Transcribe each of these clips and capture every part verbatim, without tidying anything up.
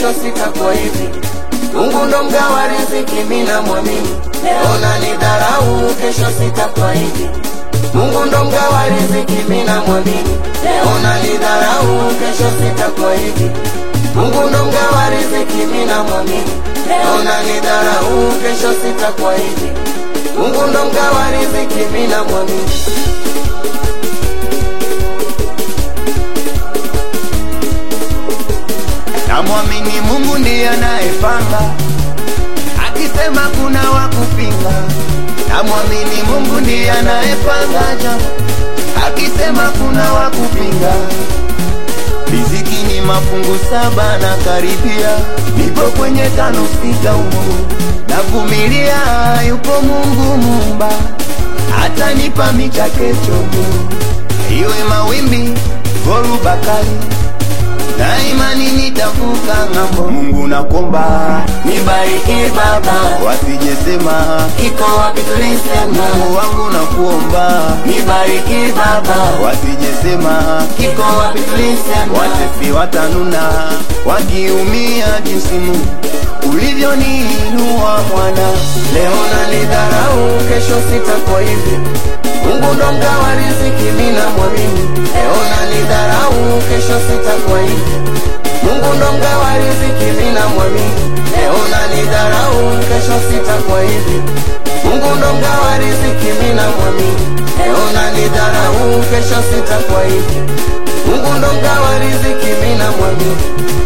kesho sitakuwa hivi. Mungu ndo mgawa riziki, mimi namwamini. Leo unanidharau, kesho sitakuwa hivi. Mungu ndo mgawa riziki, mimi namwamini. Leo unanidharau, kesho sitakuwa hivi. Mungu ndo mgawa riziki, mimi namwamini. Leo unanidharau, kesho sitakuwa hivi. Mungu ndo mgawa riziki, mimi namwamini. Namwamini Mungu ndiye anayepanga, akisema kuna wakupinga. Namwamini Mungu ndiye anayepanga jambo, akisema kuna wakupinga. Riziki ni mafungu saba na karibia, nipo kwenye tano sita huko. Navumilia, yupo Mungu Muumba, atanipa michakecho. Iwe mawimbi, dhoruba kali, na imani nitavuka ng'ambo. Mungu nakomba, nibariki Baba, wasijesema iko wapi tulisema. Mungu wangu nakuomba, nibariki Baba, wasijesema iko wapi tulisema. watesi watanuna, wakiumia jinsi Mungu ulivyoniinua mwana. Leo unanidharau, kesho sitakuwa hivi. Mungu ndo mgawa riziki, mimi namwamini. Leo unanidharau, kesho sitakuwa hivi. Mungu ndo mgawa riziki, mimi namwamini. Leo unanidharau, kesho sitakuwa hivi. Mungu ndo mgawa riziki, mimi namwamini. Leo unanidharau, kesho sitakuwa hivi. Mungu ndo mgawa riziki, mimi namwamini.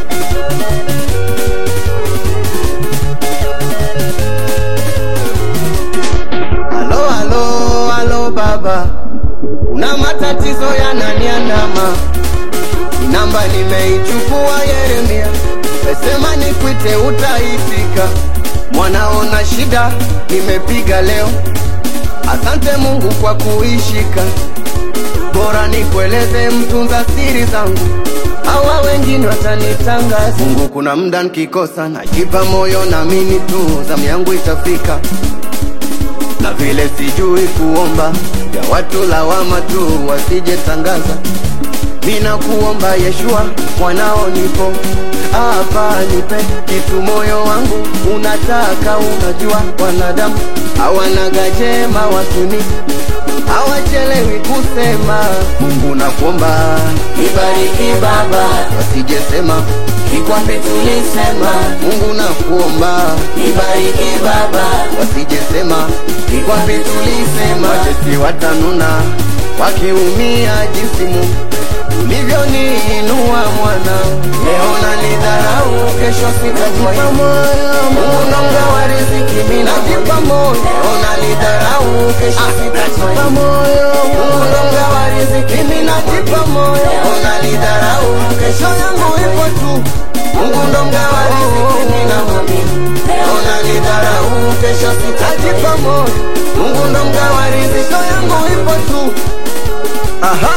Halo halo halo baba, una matatizo yananiandama. Namba nimeichukua Yeremia, mesema nikuite utaitika. Mwanaona shida nimepiga leo, asante Mungu kwa kuishika. Bora nikueleze mtunza siri zangu, hawa wengine watanitangaza. Mungu kuna muda nikikosa, najipa moyo na mimi tu zamu yangu itafika. Na vile sijui kuomba, ya watu lawama tu wasije tangaza. Mina kuomba Yeshua, mwanao nipo hapa, nipe kitu moyo wangu unataka. Unajua wanadamu hawanaga jema, wasuni hawachelewi kusema. Mungu nakuomba, nibariki Baba, wasijesema iko wapi tulisema. Mungu nakuomba, nibariki Baba, wasijesema iko wapi tulisema. watesi watanuna, wakiumia jinsi Mungu ulivyoniinua mwana. Leo unanidharau, kesho sitakuwa hivi. Mungu ndo mgawa riziki, mimi namwamini. Leo unanidharau, kesho sitakuwa hivi. Mungu ndo mgawa riziki, mimi namwamini. Leo unanidharau, kesho yangu ipo tu. Mungu ndo mgawa riziki, mimi namwamini. Leo unanidharau, kesho sitakuwa hivi. Mungu ndo mgawa riziki, yangu ipo tu. Aha,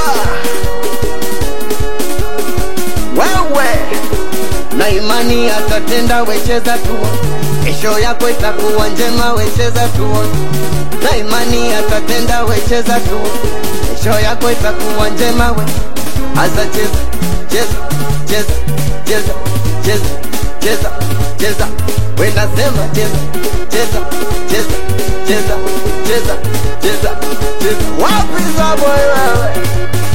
wewe na imani atatenda, wecheza tu, kesho yako itakuwa njema, wecheza tu. Na imani atatenda, wecheza tu, kesho yako itakuwa njema, we aza cheza cheza cheza cheza cheza cheza cheza, wenda sema cheza cheza cheza cheza cheza cheza cheza. Wapi za boy wewe?